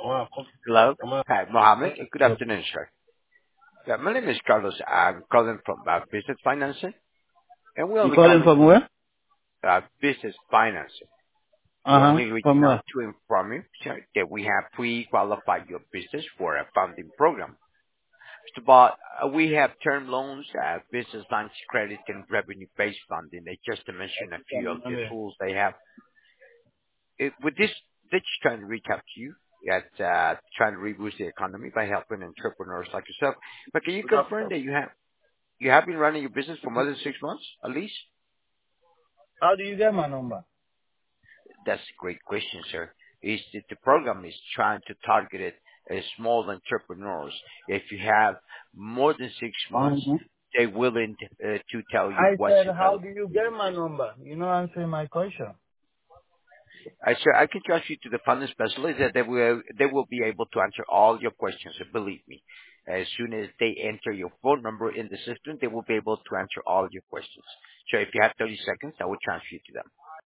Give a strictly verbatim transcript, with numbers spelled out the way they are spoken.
Hello. Hi, Mohammed. Good afternoon, sir. Yeah, my name is Carlos. I'm calling from uh, business financing, and we're You only calling calling from where? uh, business financing. Uh We're huh. only reaching From out where? to inform you sir, that we have pre-qualified your business for a funding program. It's about, uh, we have term loans, uh, business lines, credit, and revenue-based funding. They just to mention a few of the tools they have. It, with this, they're just trying to reach out to you at uh, trying to reboost the economy by helping entrepreneurs like yourself. But can you confirm that you have you have been running your business for more than six months at least? How do you get my number? That's a great question, sir. Is that the program is trying to target it as small entrepreneurs. If you have more than six months, Uh-huh. they're willing to, uh, to tell you I what's said, how available do you for get you. my number? You know, answering my question. Uh, sir, I can trust you to the funding specialist that they will, they will be able to answer all your questions. And believe me, as soon as they enter your phone number in the system, they will be able to answer all your questions. So if you have thirty seconds, I will transfer you to them.